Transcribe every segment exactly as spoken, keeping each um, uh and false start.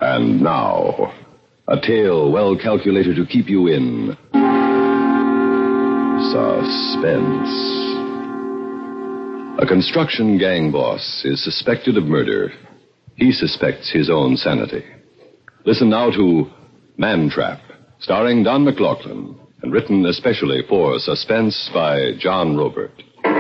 And now, a tale well calculated to keep you in suspense. A construction gang boss is suspected of murder. He suspects his own sanity. Listen now to Mantrap, starring Don McLaughlin, and written especially for Suspense by John Robert.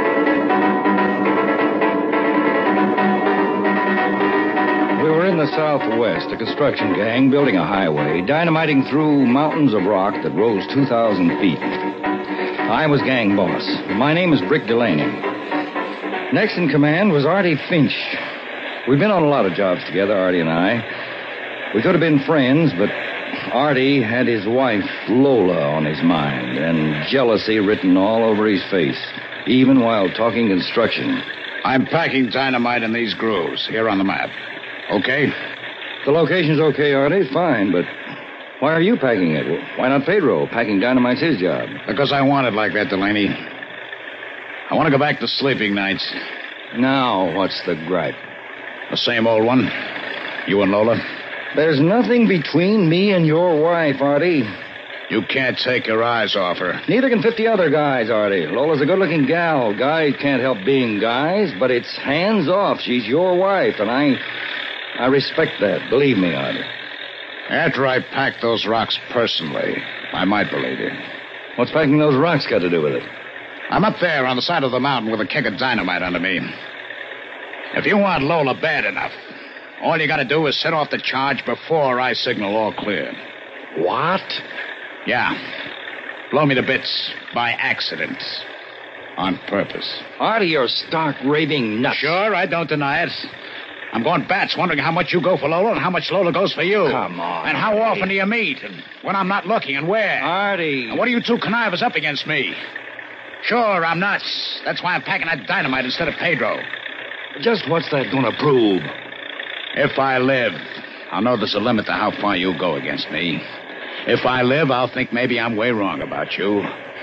We were in the Southwest, a construction gang building a highway, dynamiting through mountains of rock that rose two thousand feet. I was gang boss. My name is Brick Delaney. Next in command was Artie Finch. We'd been on a lot of jobs together, Artie and I. We could have been friends, but Artie had his wife, Lola, on his mind, and jealousy written all over his face, even while talking construction. I'm packing dynamite in these grooves, here on the map. Okay? The location's okay, Artie, fine, but why are you packing it? Why not Pedro? Packing dynamite's his job. Because I want it like that, Delaney. I want to go back to sleeping nights. Now, what's the gripe? The same old one. You and Lola. There's nothing between me and your wife, Artie. You can't take your eyes off her. Neither can fifty other guys, Artie. Lola's a good-looking gal. Guys can't help being guys, but it's hands off. She's your wife, and I... I respect that. Believe me, Artie. After I pack those rocks personally, I might believe you. What's packing those rocks got to do with it? I'm up there on the side of the mountain with a keg of dynamite under me. If you want Lola bad enough, all you got to do is set off the charge before I signal all clear. What? Yeah. Blow me to bits by accident. On purpose. Artie, you're stark raving nuts. Sure, I don't deny it. I'm going bats wondering how much you go for Lola and how much Lola goes for you. Come on. And how often do you meet? And when I'm not looking and where? Artie. And what are you two connivers up against me? Sure, I'm nuts. That's why I'm packing that dynamite instead of Pedro. Just what's that going to prove? If I live, I'll know there's a limit to how far you go against me. If I live, I'll think maybe I'm way wrong about you.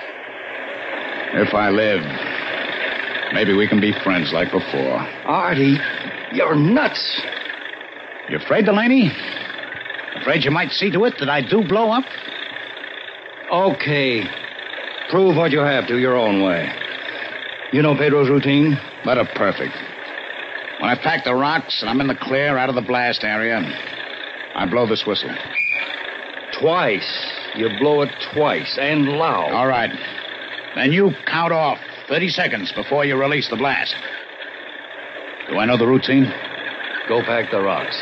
If I live, maybe we can be friends like before. Artie, you're nuts. You afraid, Delaney? Afraid you might see to it that I do blow up? Okay. Prove what you have to your own way. You know Pedro's routine? Let her perfect. When I pack the rocks and I'm in the clear out of the blast area, I blow this whistle. Twice. You blow it twice, and loud. All right. Then you count off thirty seconds before you release the blast. Do I know the routine? Go pack the rocks.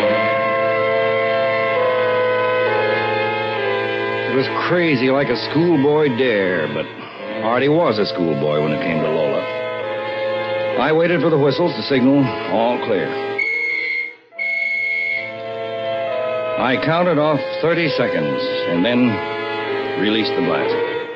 It was crazy, like a schoolboy dare, but Artie was a schoolboy when it came to Lola. I waited for the whistles to signal all clear. I counted off thirty seconds and then released the blast.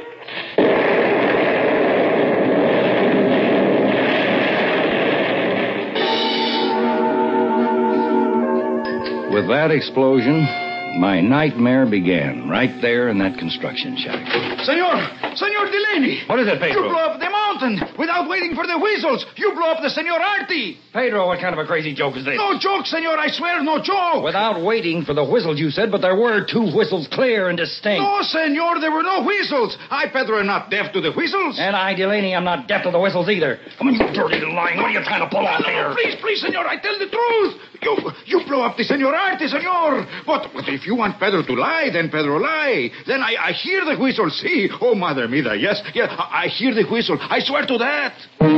With that explosion, my nightmare began right there in that construction shack. Senor! Senor Delaney! What is it, Pedro? You blow up the mountain without waiting for the whistles. You blow up the Senor Artie. Pedro, what kind of a crazy joke is this? No joke, senor. I swear, no joke. Without waiting for the whistles, you said, but there were two whistles clear and distinct. No, senor, there were no whistles. I, Pedro, am not deaf to the whistles. And I, Delaney, I'm not deaf to the whistles either. Come on, you dirty little lying. What are you trying to pull off no, here? No, please, please, senor, I tell the truth. You you blow up the Senor Artie, senor. But, but if you want Pedro to lie, then Pedro lie. Then I, I hear the whistle, see? Oh, Mother Mida, yes, yes, I, I hear the whistle. I swear to that.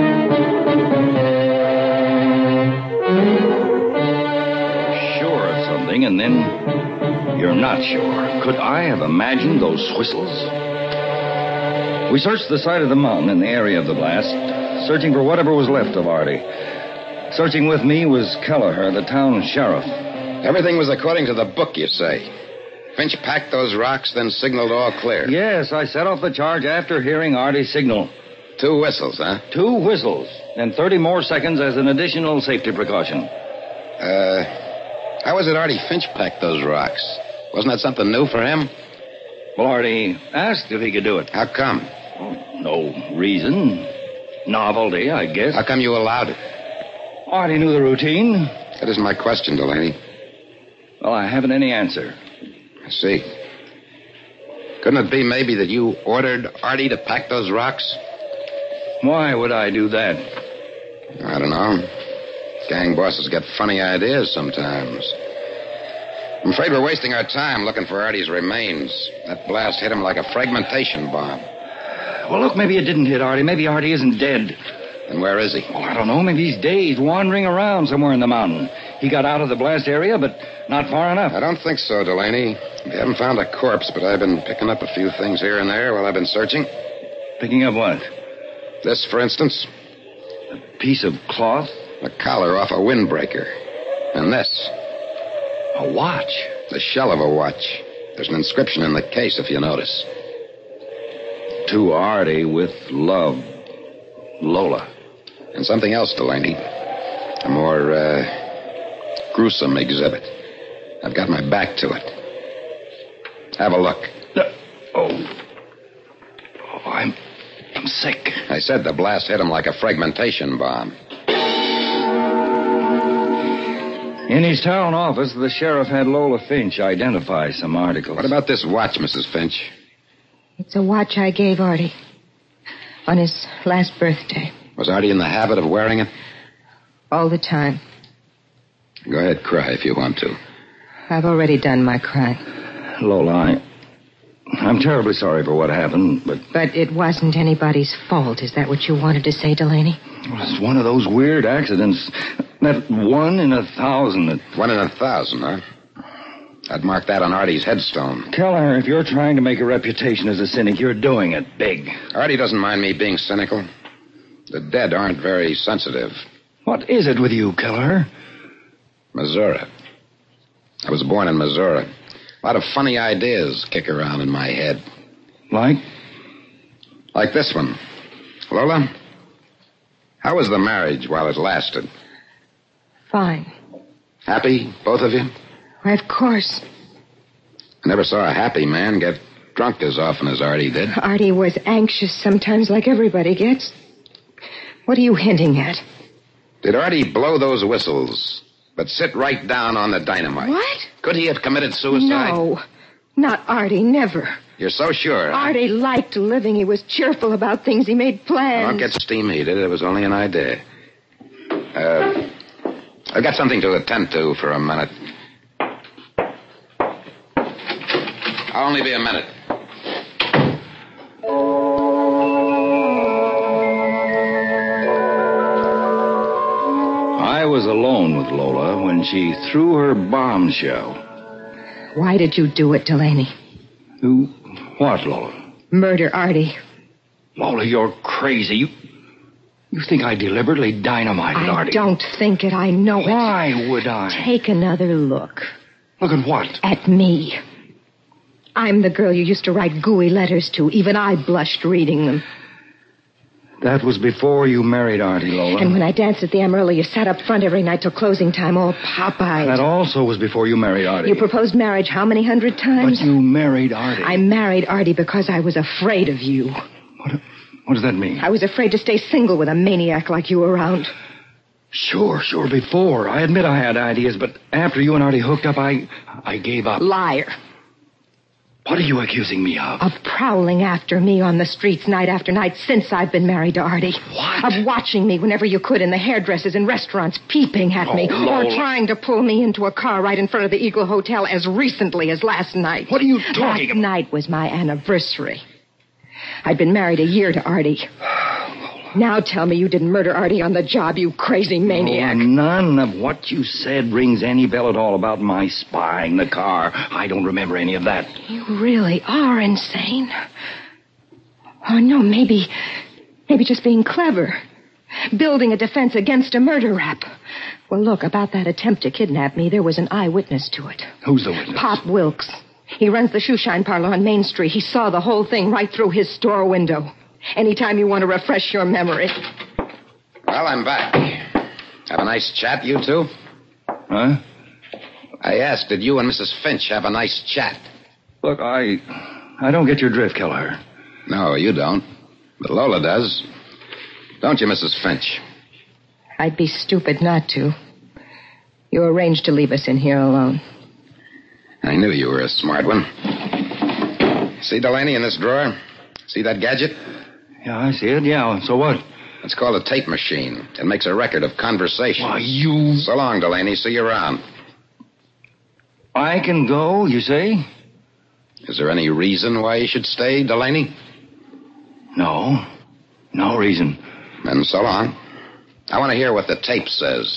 Sure of something, and then you're not sure. Could I have imagined those whistles? We searched the side of the mountain in the area of the blast, searching for whatever was left of Artie. Searching with me was Kelleher, the town sheriff. Everything was according to the book, you say. Finch packed those rocks, then signaled all clear. Yes, I set off the charge after hearing Artie's signal. Two whistles, huh? Two whistles, and thirty more seconds as an additional safety precaution. Uh, how was it Artie Finch packed those rocks? Wasn't that something new for him? Well, Artie asked if he could do it. How come? Oh, no reason. Novelty, I guess. How come you allowed it? Artie knew the routine. That isn't my question, Delaney. Well, I haven't any answer. I see. Couldn't it be maybe that you ordered Artie to pack those rocks? Why would I do that? I don't know. Gang bosses get funny ideas sometimes. I'm afraid we're wasting our time looking for Artie's remains. That blast hit him like a fragmentation bomb. Well, look, maybe it didn't hit Artie. Maybe Artie isn't dead. And where is he? Well, I don't know. Maybe he's dazed, wandering around somewhere in the mountain. He got out of the blast area, but not far enough. I don't think so, Delaney. We haven't found a corpse, but I've been picking up a few things here and there while I've been searching. Picking up what? This, for instance. A piece of cloth? A collar off a windbreaker. And this. A watch? The shell of a watch. There's an inscription in the case, if you notice. To Artie with love, Lola. And something else, Delaney. A more, uh, gruesome exhibit. I've got my back to it. Have a look. Uh, oh. Oh, I'm... I'm sick. I said the blast hit him like a fragmentation bomb. In his town office, the sheriff had Lola Finch identify some articles. What about this watch, Missus Finch? It's a watch I gave Artie on his last birthday. Was Artie in the habit of wearing it? All the time. Go ahead, cry if you want to. I've already done my crying. Lola, I... I'm terribly sorry for what happened, but... But it wasn't anybody's fault. Is that what you wanted to say, Delaney? Well, it's one of those weird accidents. That one in a thousand that... One in a thousand, huh? I'd mark that on Artie's headstone. Kelleher, if you're trying to make a reputation as a cynic, you're doing it big. Artie doesn't mind me being cynical. The dead aren't very sensitive. What is it with you, Kelleher? Missouri. I was born in Missouri. A lot of funny ideas kick around in my head. Like? Like this one. Lola, how was the marriage while it lasted? Fine. Happy, both of you? Why, of course. I never saw a happy man get drunk as often as Artie did. Artie was anxious sometimes, like everybody gets. What are you hinting at? Did Artie blow those whistles, but sit right down on the dynamite? What? Could he have committed suicide? No. Not Artie, never. You're so sure, huh? Artie liked living. He was cheerful about things. He made plans. Don't get steam heated. It was only an idea. Uh, I've got something to attend to for a minute. I'll only be a minute. I was alone with Lola when she threw her bombshell. Why did you do it, Delaney? Who? What, Lola? Murder Artie. Lola, you're crazy. You you think I deliberately dynamited I Artie? I don't think it. I know it. Why would I? Take another look. Look at what? At me. I'm the girl you used to write gooey letters to. Even I blushed reading them. That was before you married Artie, Lola. And when I danced at the Amarillo, you sat up front every night till closing time, all pop-eyed. That also was before you married Artie. You proposed marriage how many hundred times? But you married Artie. I married Artie because I was afraid of you. What, what does that mean? I was afraid to stay single with a maniac like you around. Sure, sure, before. I admit I had ideas, but after you and Artie hooked up, I I gave up. Liar. What are you accusing me of? Of prowling after me on the streets night after night since I've been married to Artie. What? Of watching me whenever you could in the hairdressers and restaurants, peeping at Oh, me. Lola. Or trying to pull me into a car right in front of the Eagle Hotel as recently as last night. What are you talking Last about? night was my anniversary. I'd been married a year to Artie. Now tell me you didn't murder Artie on the job, you crazy maniac. Lola, none of what you said rings any bell at all about my spying the car. I don't remember any of that. You really are insane. Oh, no, maybe... Maybe just being clever. Building a defense against a murder rap. Well, look, about that attempt to kidnap me, there was an eyewitness to it. Who's the witness? Pop Wilkes. He runs the shoe shine parlor on Main Street. He saw the whole thing right through his store window. Anytime you want to refresh your memory. Well, I'm back. Have a nice chat, you two? Huh? I asked, did you and Missus Finch have a nice chat? Look, I... I don't get your drift, Kelleher. No, you don't. But Lola does. Don't you, Missus Finch? I'd be stupid not to. You arranged to leave us in here alone. I knew you were a smart one. See Delaney in this drawer? See that gadget? Yeah, I see it. Yeah, so what? It's called a tape machine. It makes a record of conversations. Why, you... So long, Delaney. See you around. I can go, you say? Is there any reason why you should stay, Delaney? No. No reason. Then so long. I want to hear what the tape says.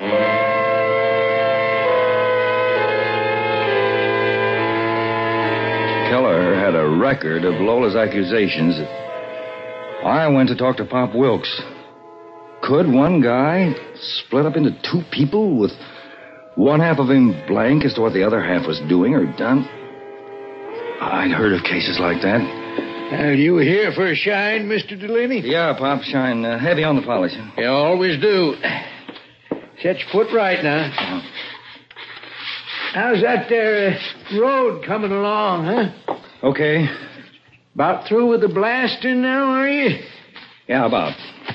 Keller had a record of Lola's accusations. I went to talk to Pop Wilkes. Could one guy split up into two people with one half of him blank as to what the other half was doing or done? I'd heard of cases like that. Are you here for a shine, Mister Delaney? Yeah, Pop, shine uh, heavy on the polish. You always do. Set your foot right now. How's that there uh, road coming along, huh? Okay. About through with the blasting now, are you? Yeah, about.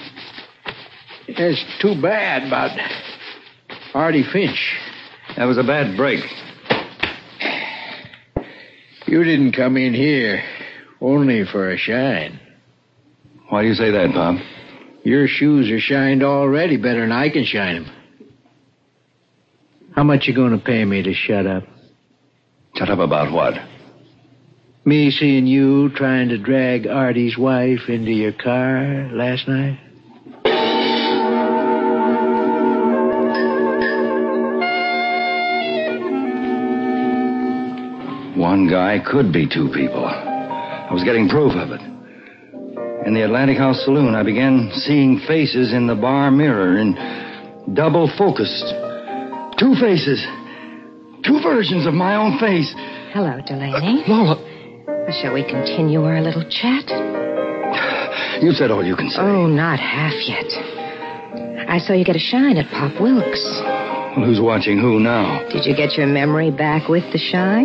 It's too bad about Artie Finch. That was a bad break. You didn't come in here only for a shine. Why do you say that, Pop? Your shoes are shined already better than I can shine them. How much you going to pay me to shut up? Shut up about what? Me seeing you trying to drag Artie's wife into your car last night? One guy could be two people. I was getting proof of it. In the Atlantic House Saloon, I began seeing faces in the bar mirror in double focused. Two faces. Two versions of my own face. Hello, Delaney. Uh, Lola. Shall we continue our little chat? You said all you can say. Oh, not half yet. I saw you get a shine at Pop Wilkes. Well, who's watching who now? Did you get your memory back with the shine?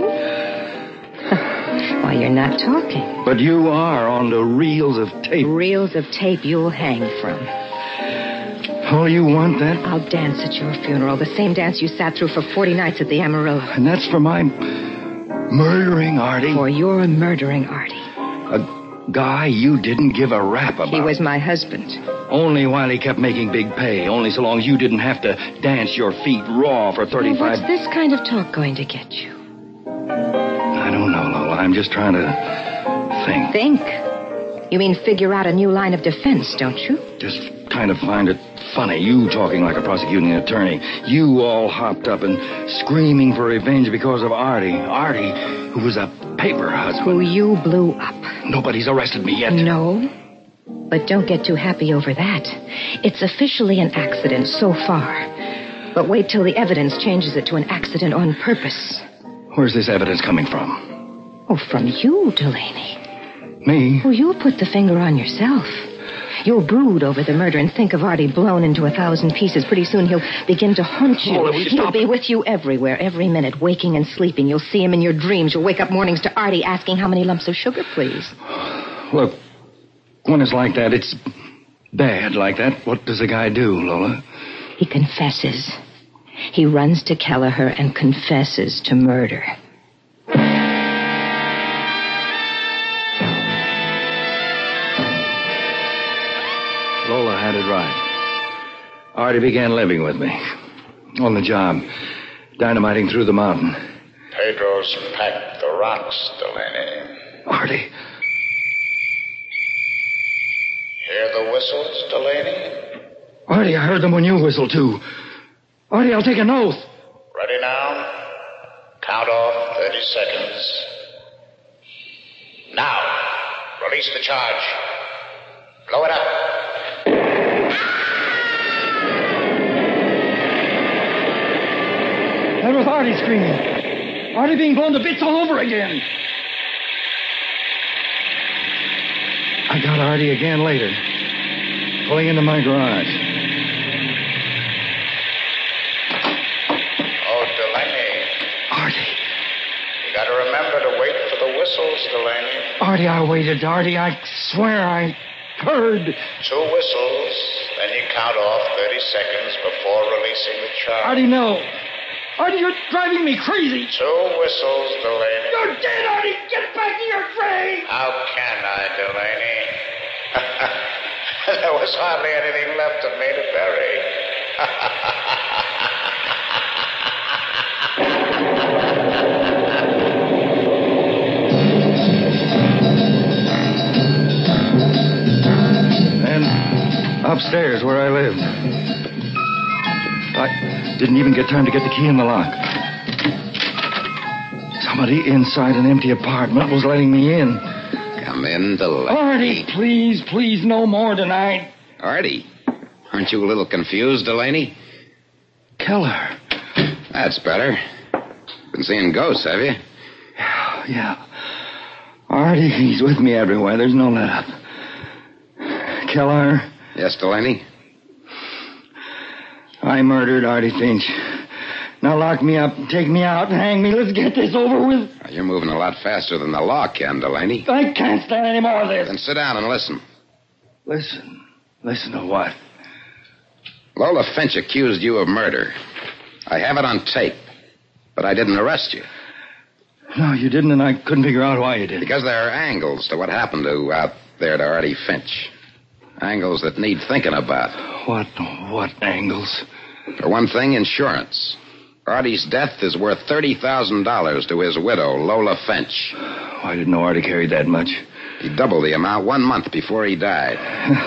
Why, you're not talking. But you are on the reels of tape. Reels of tape you'll hang from. Oh, you want that? I'll dance at your funeral, the same dance you sat through for forty nights at the Amarillo. And that's for my murdering Artie? For your murdering Artie. A guy you didn't give a rap about. He was my husband. Only while he kept making big pay. Only so long as you didn't have to dance your feet raw for thirty-five... Well, what's this kind of talk going to get you? I don't know, Lola. I'm just trying to think. Think? You mean figure out a new line of defense, don't you? Just kind of find it funny. You talking like a prosecuting attorney. You all hopped up and screaming for revenge because of Artie. Artie, who was a paper husband. Who you blew up. Nobody's arrested me yet. No. But don't get too happy over that. It's officially an accident so far. But wait till the evidence changes it to an accident on purpose. Where's this evidence coming from? Oh, from you, Delaney. Me? Well, you'll put the finger on yourself. You'll brood over the murder and think of Artie blown into a thousand pieces. Pretty soon he'll begin to haunt you. Lola, will you He'll stop? be with you everywhere, every minute, waking and sleeping. You'll see him in your dreams. You'll wake up mornings to Artie asking how many lumps of sugar, please. Look, when it's like that, it's bad like that. What does a guy do, Lola? He confesses. He runs to Kelleher and confesses to murder. Lola had it right. Artie began living with me. On the job. Dynamiting through the mountain. Pedro's packed the rocks, Delaney. Artie. Hear the whistles, Delaney? Artie, I heard them when you whistled, too. Artie, I'll take an oath. Ready now? Count off thirty seconds. Now, release the charge. Blow it up. That was Artie screaming. Artie being blown to bits all over again. I got Artie again later. Pulling into my garage. Oh, Delaney. Artie. You gotta remember to wait for the whistles, Delaney. Artie, I waited. Artie, I swear I heard. Two whistles, then you count off thirty seconds before releasing the charge. Artie, no. Artie, you're driving me crazy. Two whistles, Delaney. You're dead, Artie. Get back to your train. How can I, Delaney? There was hardly anything left of me to bury. And upstairs where I lived. I didn't even get time to get the key in the lock. Somebody inside an empty apartment was letting me in. Come in, Delaney. Artie, please, please, no more tonight. Artie, aren't you a little confused, Delaney? Keller. That's better. Been seeing ghosts, have you? Yeah. Artie, he's with me everywhere. There's no let up. Keller. Yes, Delaney? I murdered Artie Finch. Now lock me up, take me out, and hang me. Let's get this over with. Well, you're moving a lot faster than the law can, Delaney. I can't stand any more of this. Then sit down and listen. Listen. Listen to what? Lola Finch accused you of murder. I have it on tape, but I didn't arrest you. No, you didn't, and I couldn't figure out why you did. Because there are angles to what happened to out there to Artie Finch. Angles that need thinking about. What, what angles? For one thing, insurance. Artie's death is worth thirty thousand dollars to his widow, Lola Finch. Oh, I didn't know Artie carried that much. He doubled the amount one month before he died.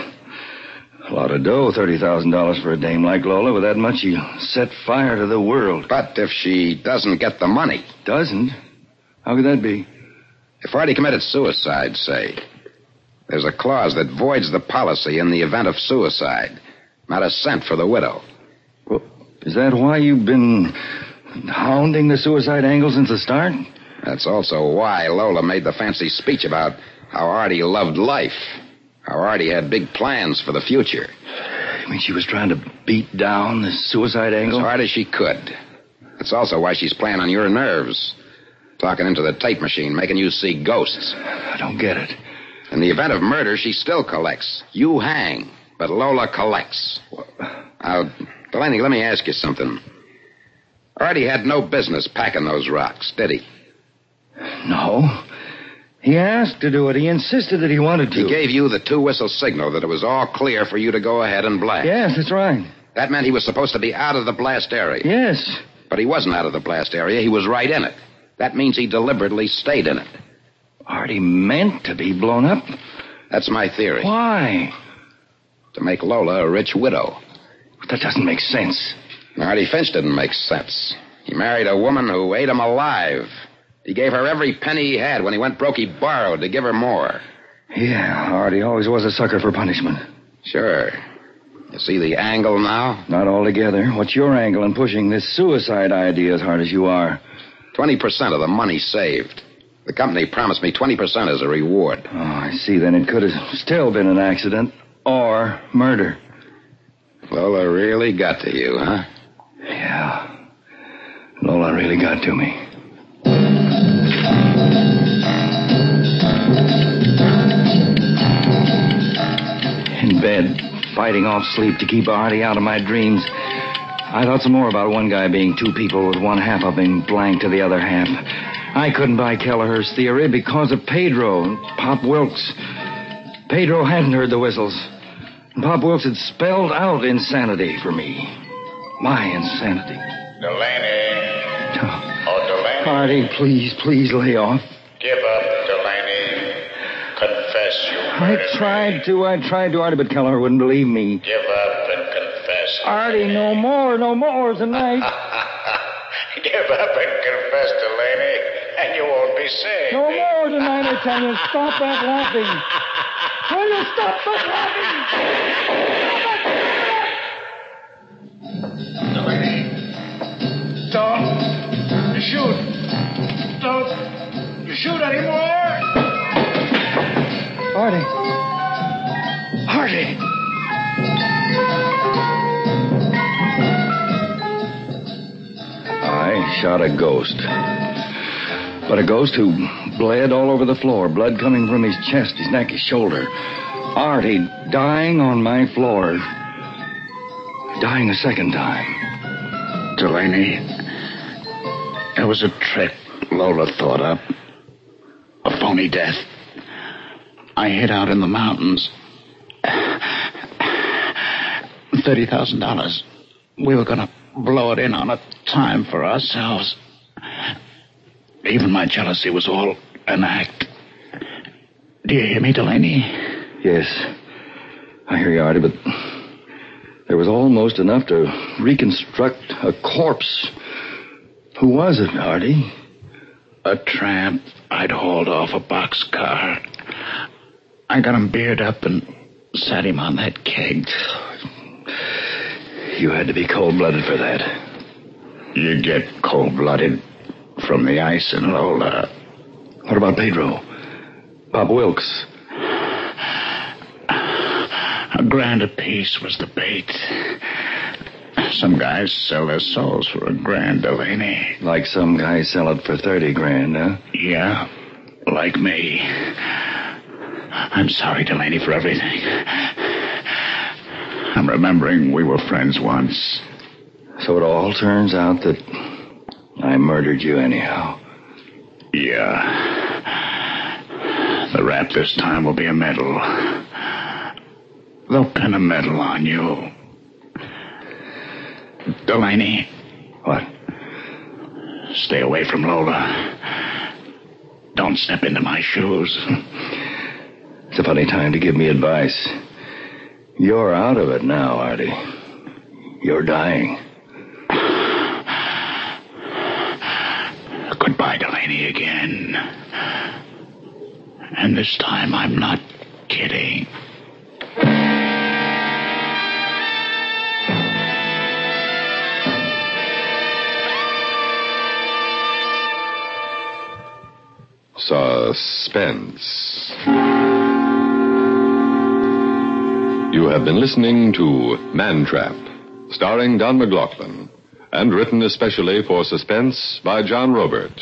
A lot of dough, thirty thousand dollars for a dame like Lola. With that much, you set fire to the world. But if she doesn't get the money... Doesn't? How could that be? If Artie committed suicide, say, there's a clause that voids the policy in the event of suicide. Not a cent for the widow. Well, is that why you've been hounding the suicide angle since the start? That's also why Lola made the fancy speech about how Artie loved life. How Artie had big plans for the future. You mean she was trying to beat down the suicide angle? As hard as she could. That's also why she's playing on your nerves. Talking into the tape machine, making you see ghosts. I don't get it. In the event of murder, she still collects. You hang, but Lola collects. Now, Delaney, let me ask you something. Artie had no business packing those rocks, did he? No. He asked to do it. He insisted that he wanted to. He gave you the two-whistle signal that it was all clear for you to go ahead and blast. Yes, that's right. That meant he was supposed to be out of the blast area. Yes. But he wasn't out of the blast area. He was right in it. That means he deliberately stayed in it. Artie meant to be blown up? That's my theory. Why? To make Lola a rich widow. That doesn't make sense. Artie Finch didn't make sense. He married a woman who ate him alive. He gave her every penny he had. When he went broke, he borrowed to give her more. Yeah, Artie always was a sucker for punishment. Sure. You see the angle now? Not altogether. What's your angle in pushing this suicide idea as hard as you are? twenty percent of the money saved. The company promised me twenty percent as a reward. Oh, I see. Then it could have still been an accident or murder. Lola really got to you, huh? Yeah. Lola really got to me. In bed, fighting off sleep to keep Artie out of my dreams, I thought some more about one guy being two people with one half of him blank to the other half. I couldn't buy Kelleher's theory because of Pedro and Pop Wilkes. Pedro hadn't heard the whistles. And Pop Wilkes had spelled out insanity for me. My insanity. Delaney. Oh, Oh, Delaney. Artie, please, please lay off. Give up, Delaney. Confess you I murdered tried me. to, I tried to, Artie, but Kelleher wouldn't believe me. Give up and confess. Artie, no more, no more tonight. Give up and confess, Delaney, and you won't be saved. No more tonight, I tell you. Stop that laughing. Will you stop that laughing? Delaney. Don't. You shoot. Don't. You shoot anymore. Artie. Artie. I shot a ghost. But a ghost who bled all over the floor, blood coming from his chest, his neck, his shoulder. Artie dying on my floor. Dying a second time. Delaney, It was a trick Lola thought up. A phony death. I hid out in the mountains. thirty thousand dollars. We were going to blow it in on a time for ourselves. Even my jealousy was all an act. Do you hear me, Delaney? Yes. I hear you, Artie, but there was almost enough to reconstruct a corpse. Who was it, Artie? A tramp I'd hauled off a boxcar. I got him beard up and sat him on that keg. You had to be cold-blooded for that. You get cold-blooded from the ice in Lola. What about Pedro? Pop Wilkes? A grand apiece was the bait. Some guys sell their souls for a grand, Delaney. Like some guys sell it for thirty grand, huh? Yeah, like me. I'm sorry, Delaney, for everything. I'm remembering we were friends once. So it all turns out that I murdered you anyhow. Yeah. The rap this time will be a medal. They'll pin a medal on you. Delaney. What? Stay away from Lola. Don't step into my shoes. It's a funny time to give me advice. You're out of it now, Artie. You're dying. Goodbye, Delaney, again. And this time I'm not kidding. Suspense. You have been listening to Man-Trap, starring Don McLaughlin, and written especially for Suspense by John Robert.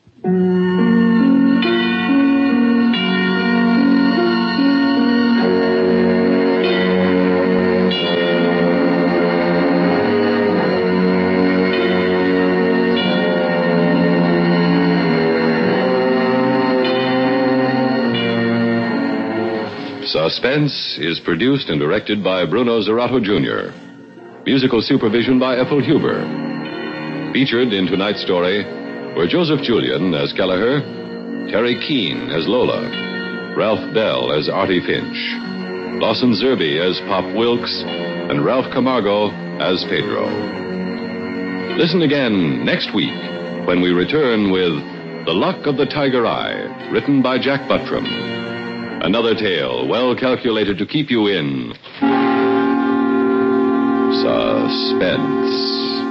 Suspense is produced and directed by Bruno Zerato, Junior Musical supervision by Ethel Huber. Featured in tonight's story were Joseph Julian as Kelleher, Terry Keane as Lola, Ralph Bell as Artie Finch, Lawson Zerby as Pop Wilkes, and Ralph Camargo as Pedro. Listen again next week when we return with The Luck of the Tiger Eye, written by Jack Buttram. Another tale well calculated to keep you in suspense.